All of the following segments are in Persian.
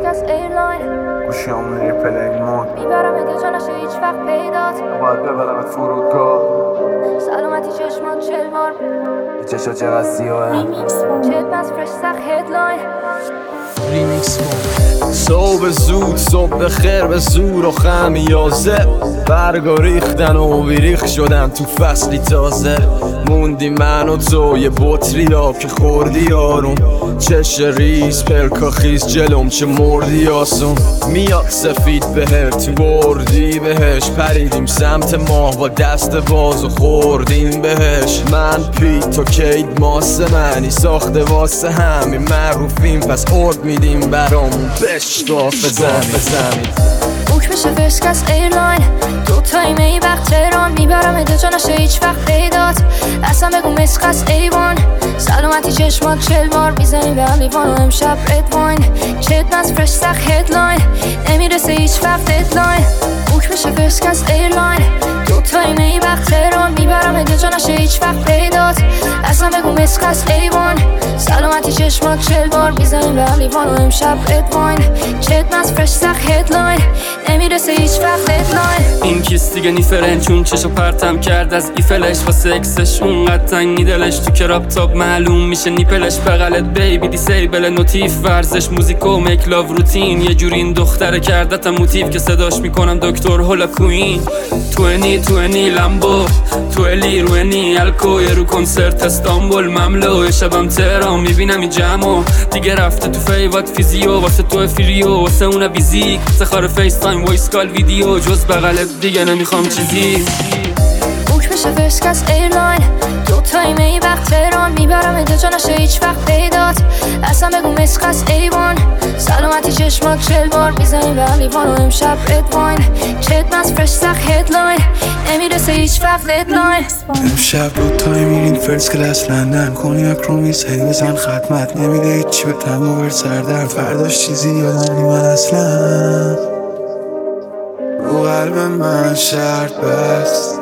فرسکس ایرلاین گوشیامون ایرپلین مود میبرم اده جا نشه هیچ وقت پیدات باید ببرمت فرودگاه سلامتی چشمان 40 بار چشا چقدر سیاهه چت بس فرش سخت هدلاین ریمیکس صبح زود صبح خیر به زور و خمیازه برگا ریختن و بیریخ شدن تو فصلی تازه موندی من و تو یه بطری آب که خوردی آروم چش ریز پلکا خیز جلوم چه مردی آسون میاد سفید بهر تو بردی بهش پریدیم سمت ماه با دست باز و خوردیم بهش من پیت تو کید ماسه منی ساخته واسه همین معروفیم پس ارد میدیم برامون بشتاف زمین بوک بشه فرسکس ایرلاین دو تایم ای وقت تهران میبرم اده جا نشه هیچ وقت پیدات اصلا بگو مسخس ایوان سلامتی چشمات 40 بار میزنیم به هم لیوان و امشب رد واین چت نز فرش سخت هدلاین نمیرسه هیچ وقت ددلاین بوک بشه فرسکس ایرلاین دو تایم ای وقت تهران میبرم اده جا نشه هیچ وقت پیدات اصلا بگو مسخس ایوان سلامتی چشمات 40 بار میزنیم به هم لیوان و امشب رد واین چت نز فرش سخت هدلاین نمیرسه هیچ وقت ددلاین این کیست دیگه نیفرن چون چشو پرتم کرد از ایفلش واسه اکسش اونقدر تنگ دلش تو کراب تاب معلوم میشه نیپلش بغلت بیبی دیسیبل نوتیف ورزش موزیکو میک لاو روتین یه جوری این دختره کردتم موتیف که صداش میکنم دکتر هولا کوین توینی لامبو تولی روینی الکو یه رو کنسرت استانبول مملو شبم تهران میبینم این جمعو دیگه رفته تو فیوات فیزیو واسه تو فریو واسه اون ویزیک سخار فیس تایم وایس کال ویدیو جز بغلت دیگه نمیخوام چیزی بوک بشه فرسکس ایرلاین دو تایم ای وقت تهران میبرم اده جا نشه هیچ وقت پیدات اصلا بگو مسخس ایوان سلامتی چشمات 40 بار میزنیم به هم لیوان و امشب رد واین چت نز فرش سخت هدلاین نمیرسه هیچ وقت ددلاین امشب دو تایم میرین فرست کلاس لندن کنیاک رو میسه بزن خدمت نمیده هیچی به تم و بر سردر فرداش چیزی یادم نیمد اصلا رو قلب من شرط بست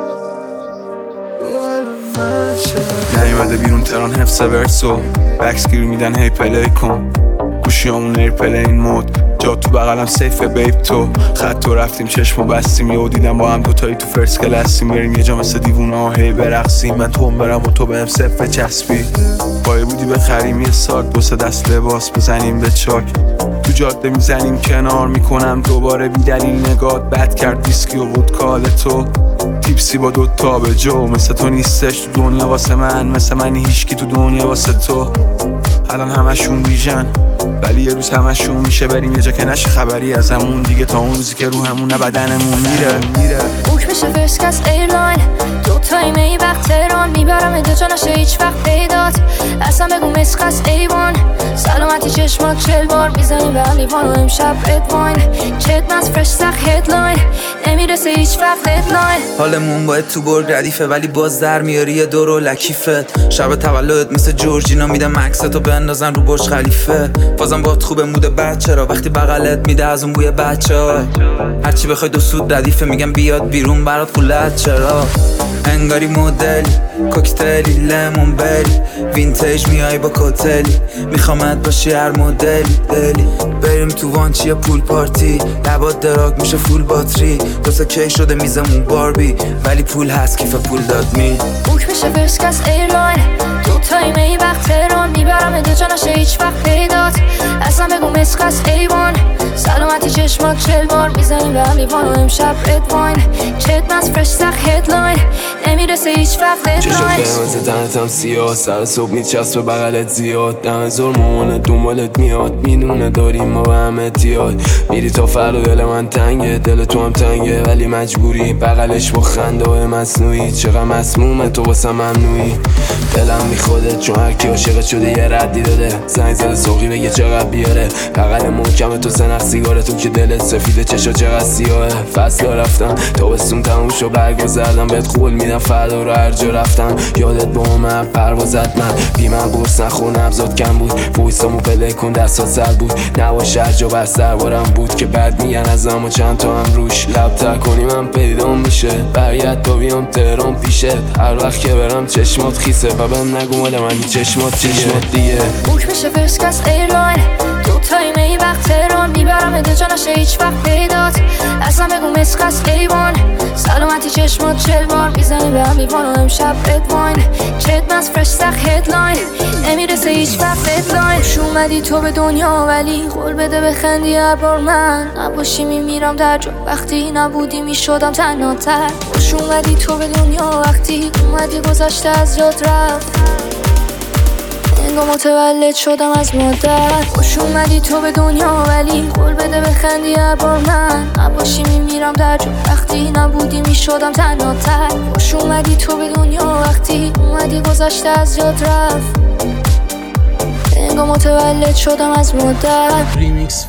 نیومده بیرون تران حفظ ورسو بکسگیر میدن هی پلی کن گوشیامون ایرپلین مود جا تو بغلم سیفه بیب تو خط تو رفتیم چشمو بستیم یهو دیدم با هم دوتایی تو فرست کلاسیم بریم یه جا مثل دیوونه ها هی برقصیم من تو برم و تو بهم صفه چسبی پایه بودی بخریم یه ساک دو سه دست لباس بزنیم به چاک تو جاده میزنیم کنار میکنم دوباره بی دلیل نگات بد کرد ویسکی و ودکا تو تیپسی با دوتا به جو مثل تو نیستش تو دنیا واسه من مثل منی هیچکی تو دنیا واسه تو الان همشون بیژن ولی یه روز همشون میشه بریم یه جا که نشه خبری از همون دیگه تا اون روزی که رو همون بدنمون میره بوک بشه فرسکس ایرلاین دو تایم ای وقت تهران میبرم اده جا نشه هیچ وقت پیدات اصلا بگو مسخس ایوان سلامتی چشمات 40 بار میزنیم به هم لیوان و امشب رد واین چت نز فرش سخت هدلاین نمیرسه هیچ وقت ددلاین حالمون باید تو برگ ردیفه ولی باز در میاری یه دور و لکیفت شب تولدت مثل جورجینا میدم عکستو بندازن رو برج خلیفه بازم باهات خوبه موده بچه را وقتی بغلت میده از اون بوی بچه ها هرچی بخوای دو سود ردیفه میگم بیاد بیرون برات قولت چرا انگاری مدلی کوکتلی لیمون بری وینتیج میای با کوتلی میخوامت باشی هر مدلی دلی بریم تو وانچی پول پارتی لبات دراگ میشه فول باتری دوستا کی شده میزمون باربی ولی پول هست کیف پول داد می بوک بشه فرسکس ایرلاین دو تایم ای وقت تهران میبرم اده جا نشه هیچ وقت پیدات اصلا بگو مسخس ایوان سلامتی چشمات 40 بار میزنیم به هم لیوان و امشب رد واین چت نز فرش سخت هدلاین نمیرسه هیچ وقت ددلاین چشم قرمز تنتم سیاه سر صبح میچسبه بغلت زیاد دم زور مامانت دنبالت میاد میدونه داریم ما به هم اتیاد میری تا فردا دل من تنگه دل تو هم تنگه ولی مجبوری بغلش با خنده های مصنوعی چقدر مسمومه تو واسه ممنوعی دلم میخوده چون هرکی عاشقت شده یه ردی داده زنگ زده سوقی بگه چقدر بیاره بغل محکم تو سنخ سیگارتون که دلت سفیده چشا چقدر سیاهه فصل رفتم تابستون تموم شو برگا زردم بهت قول میدم فردا رو هر جا رفتم یادت با من پروازت من بی من قرص نخور نبضات کم بود وایسامو پله کن دستات سر بود نباشه هر جا بستر بارم بود که بعد میگن از اما چند تا هم روش لبتر کنی من پیدام میشه برگرد تا بیام تهران پیشت هر وقت که برم چشمات خیسه و بهم نگو مال منی چشمات دیگه بوک بشه فرسکس ایرلاین دو تایم ای وقت تهران چلوار میبرم جا نشه هیچ وقت پیدات اصلا بگو مسخس ایوان سلامتی چشمات 40 بار میزنی به هم لیوان و امشب ادواین چت از فرش سخت هدلاین نمیرسه هیچ وقت ددلاین خوش اومدی تو به دنیا ولی قول بده بخندی هر بار من نباشی میمیرم در جا وقتی نبودی میشدم تنها تر خوش اومدی تو به دنیا وقتی اومدی گذشته از یاد رفت انگار متولد شدم از مادر خوش اومدی تو به دنیا ولی قول بده بخندی هر بار من نباشی میمیرم در جا وقتی نبودی میشدم تنها تر خوش اومدی تو به دنیا وقتی اومدی گذشته از یاد رفت انگار متولد شدم از مادر ریمیکس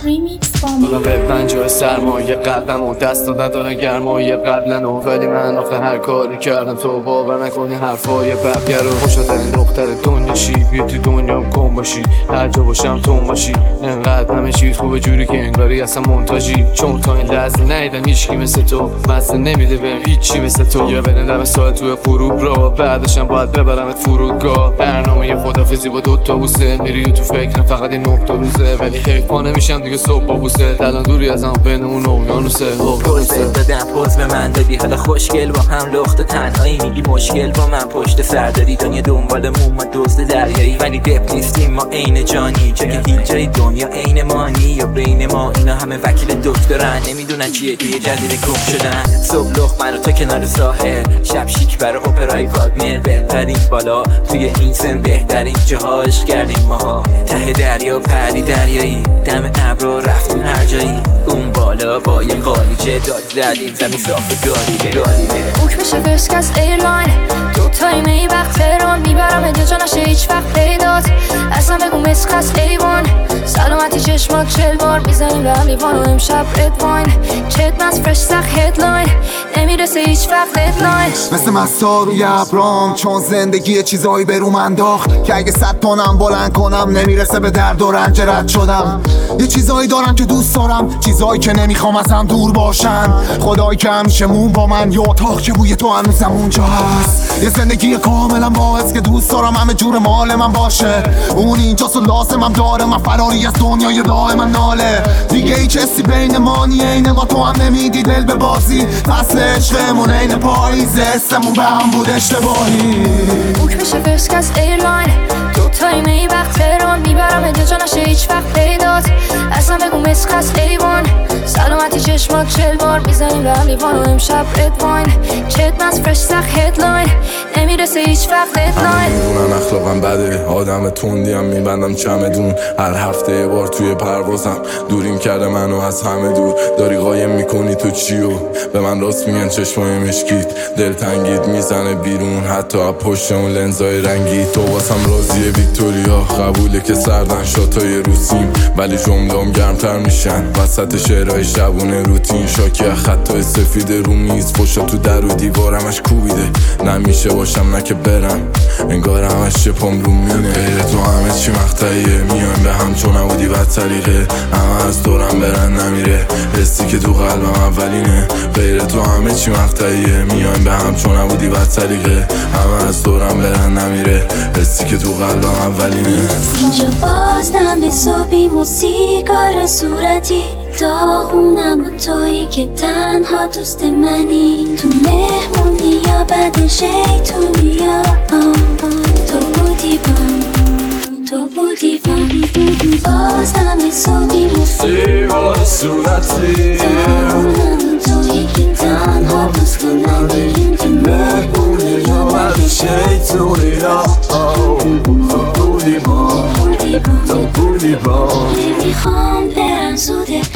فاما به پنجاه سرمایه قلبم و دست نداره گرمایه قبلن و ولی من آخه هر کاری کردم تو باور نکنی حرفای بقیه رو خوشترین دختر دنیا شی بیا تو دنیا کن باشی هر جا باشم تو باشی انقدر همه چیز خوبه جوری که انگاری اصلا منتاجی چون تا این لحظه ندیدم هیچکی مثل تو مزه نمیده بهم هیچی مثل تو یا بنندم ساعت توی غروب را بعدشم باید ببرمت فرودگاه برنامه خدافزی با دوتا بوسه میری تو فکر فقط این 9 روزه ولی حیف پا نمیشم دیگه صبح با بوسه الان دوری از هم بینمون اقیانوسه گوزه دادم پوز به من دادی حالا خوشگل با هم لخت تنهایی میگی مشکل با من پشت سر داری دنیا دنبالمون ما دزد دریایی ولی دپ نیستیم ما عین جانی چه که هیچ جای دنیا عین مانی یا بین ما اینا همه وکیل دکترن نمیدونن چیه توی جزیره گم شدن صبح لخت من و تو کنار ساحل شب شیک برای اپرای واگنر بهترین بالا توی این سن بهترین جاهاش کردیم ما ته دریا پری دریایی دم ابرو رفتیم هر جایی اون بالا با یه قالیچه داد زدیم زمین صاف گالیبه بوک بشه فرست کلاس ایرلاین دو تایم ای وقت تهران میبرم جا نشه هیچ وقت پیدات اصلا بگو مسخس ایوان سلامتی چشمات 40 بار میزنیم به هم لیوان و امشب ادواین چت از فرش سخت هدلاین نمیرسه هیچ وقت ددلاین مثل مستا روی ابرام چون زندگی چیزایی به روم انداخت که اگه 100 تونم بلند کنم نمیرسه به درد و رنج رد شدم یه چیزایی دارم که دوست دارم چیزایی که نمیخوام ازم دور باشن خدایی که همیشه مون با من یه اتاق که بوی تو هنوزم اونجا هست یه زندگی کاملا باعث که دوست دارم همه جور مال من باشه اون اینجاست و لازمم داره من فراری از دنیای دائما ناله دیگه هیچ حسی بین ما نیه اینه ما تو هم نمیدی دل به بازی فصل عشقمون این پاییزه حسمون به هم بود اشتباهی بوک بشه فرست کلاس ایرلاین دو تایم ای وقت تهران میبرم جا نشه هیچ وقت پیدات اصلا بگو مسخس ایوان سلامتی چشمات 40 بار میزنیم به هم لیوان و امشب ادواین چت از فرش سخت هدلاین نمیرسه هیچ وقت ددلاین میدونن اخلاقم بده آدم تندیم میبندم چمدون هر هفته یه بار توی پروازم دوریم کرده منو از همه دور داری قایم میکنی تو چیو به من راست میگن چشمای مشکیت دلتنگیت میزنه بیرون حتی از پشت اون لنزای رنگی تو واسم راضیه ویکتوریا قبوله که سردن شاتای روسیم ولی جمله‌ام گرمتر میشن وسط شعرهای شبونه روتین شاکی از خطای سفید رو میز فشا تو در و دیوارمش کوبیده نمیشه باشم نه که برم انگار همش شپم رو مینه غیر تو همه چی مقطعیه میایم به هم چون نبودی بد سلیقه همه از دورم برن نمیره حسی که تو قلبم اولینه غیر تو همه چی مقطعیه میایم به هم چون نبودی بد سلیقه همه از دورم برن نمیره حسی که تو قلبم اولینه اینجا بازدم به صبحی موسیقار صورتی داغونم و تویی که تنها دوست منی تو مهمونی یا بعد شیطونی یا تو بودی بازدم به صبحی موسیقار صورتی داغونم و تویی که تنها دوست منی تو مهمونی یا بعد شیطونی یا تو بودی با نمیخوام برم زوده